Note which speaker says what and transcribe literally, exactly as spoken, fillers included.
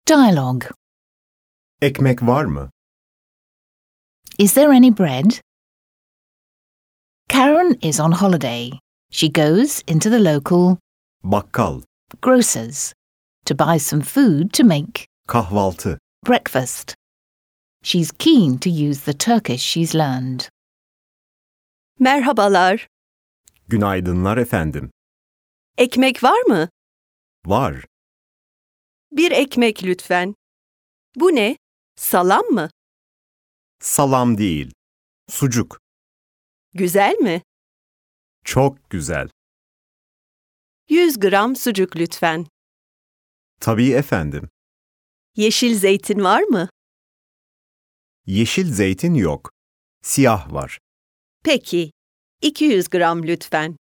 Speaker 1: Dialogue.
Speaker 2: Ekmek var mı?
Speaker 1: Is there any bread? Karen is on holiday. She goes into the local
Speaker 2: Bakkal,
Speaker 1: grocer's to buy some food to make
Speaker 2: kahvaltı,
Speaker 1: breakfast. She's keen to use the Turkish she's learned.
Speaker 3: Merhabalar.
Speaker 2: günaydınlar efendim.
Speaker 3: Ekmek var mı?
Speaker 2: Var,
Speaker 3: Bir ekmek lütfen. Bu ne? Salam mı?
Speaker 2: salam değil, sucuk,
Speaker 3: Güzel mi?
Speaker 2: çok güzel.
Speaker 3: yüz gram sucuk lütfen.
Speaker 2: Tabii efendim.
Speaker 3: Yeşil zeytin var mı?
Speaker 2: Yeşil zeytin yok, siyah var.
Speaker 3: Peki. iki yüz gram lütfen.